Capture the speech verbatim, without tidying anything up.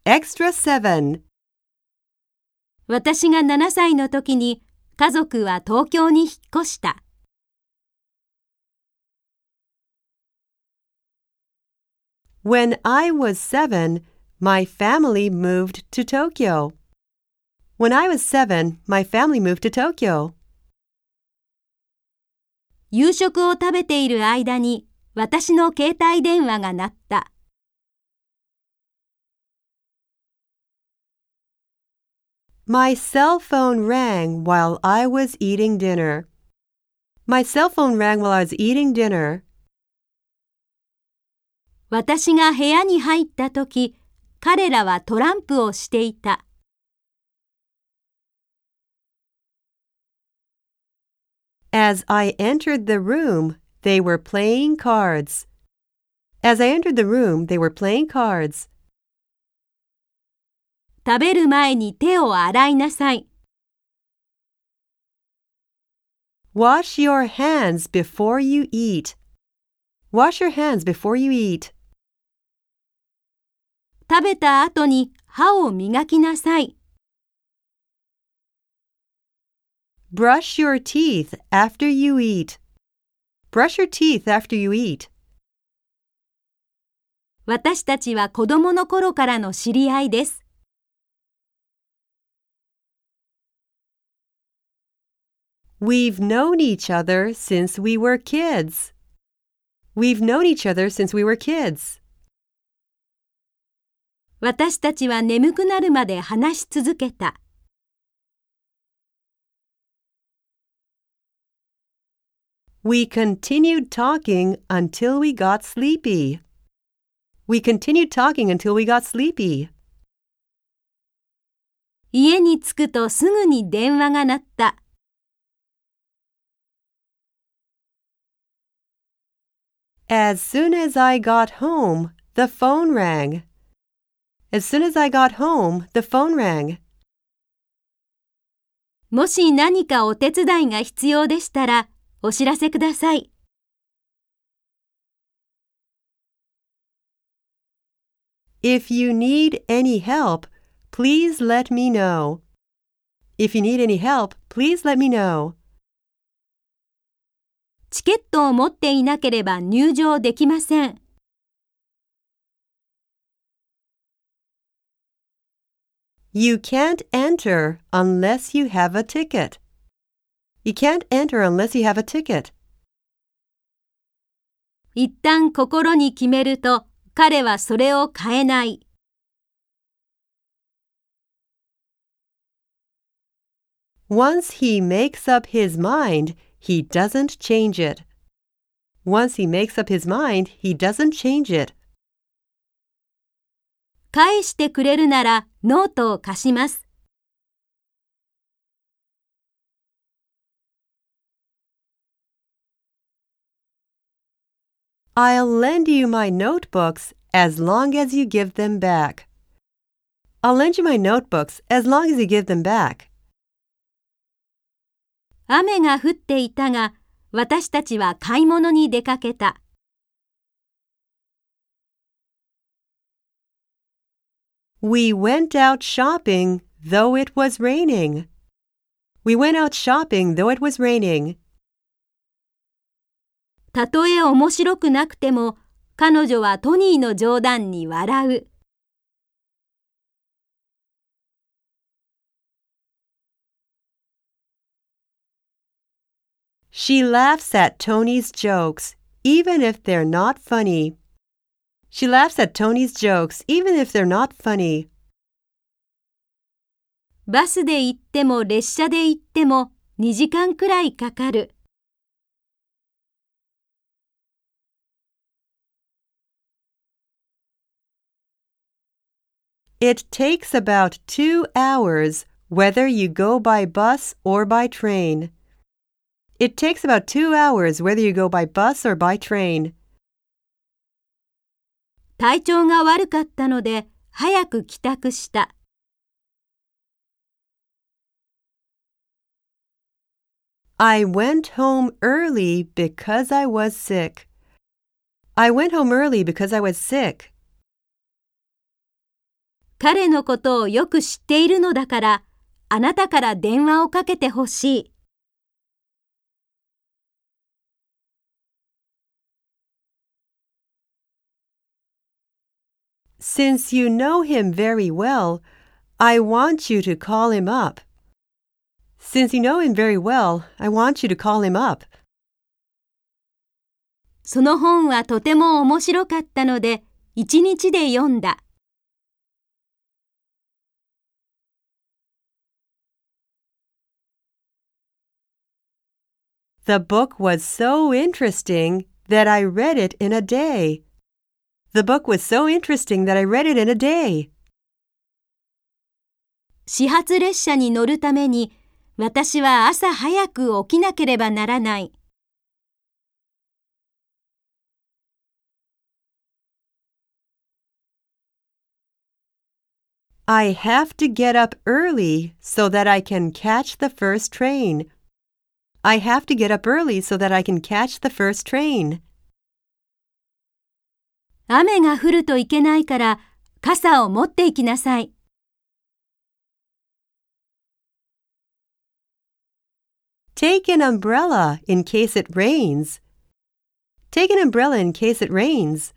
Extra seven. 私がななさいの時に家族は東京に引っ越した。 When I was seven, my family moved to Tokyo. When I was seven, my family moved to Tokyo. 夕食を食べている間に私の携帯電話が鳴った。 My cell phone rang while I was eating dinner. My cell phone rang while I was eating dinner. 私が部屋に入った時、彼らはトランプをしていた。 As I entered the room, they were playing cards. As I entered the room, they were playing cards. 食べる前に手を洗いなさい。 Wash your hands before you eat. Wash your hands before you eat. 食べた後に歯を磨きなさい。 Brush your teeth after you eat. Brush your teeth after you eat. 私たちは子供の頃からの知り合いです。 We've known each other since we were kids. We've known each other since we were kids. 私たちは眠くなるまで話し続けた。 We continued talking until we got sleepy. We continued talking until we got sleepy. 家に着くとすぐに電話が鳴った。 As soon as I got home, the phone rang. As soon as I got home, the phone rang. もし何かお手伝いが必要でしたら、お知らせください。 If you need any help, please let me know. If you need any help, please let me know. チケットを持っていなければ入場できません。 You can't enter unless you have a ticket. You can't enter unless you have a ticket. 一旦心に決めると、彼はそれを変えない。 Once he makes up his mind, he doesn't change it. Once he makes up his mind, he doesn't change it. 返してくれるならノートを貸します。 I'll lend you my notebooks as long as you give them back. I'll lend you my notebooks as long as you give them back. 雨が降っていたが、私たちは買い物に出かけた。 We went out shopping though it was raining. We went out shopping though it was raining. たとえ面白くなくても、彼女はトニーの冗談に笑う。 She laughs at Tony's jokes, even if they're not funny. She laughs at Tony's jokes, even if they're not funny. バスで行っても列車で行ってもにじかんくらいかかる。 It takes about two hours whether you go by bus or by train. It takes about two hours whether you go by bus or by train. 体調が悪かったので早く帰宅した。 I went home early because I was sick. I went home early because I was sick. 彼のことをよく知っているのだから、あなたから電話をかけてほしい。 Since you know him very well, I want you to call him up. Since you know him very well, I want you to call him up. その本はとても面白かったので、一日で読んだ。 The book was so interesting that I read it in a day. The book was so interesting that I read it in a day. 始発列車に乗るために、私は朝早く起きなければならない。 I have to get up early so that I can catch the first train. I have to get up early so that I can catch the first train. 雨が降るといけないから、傘を持っていきなさい。 Take an umbrella in case it rains. Take an umbrella in case it rains.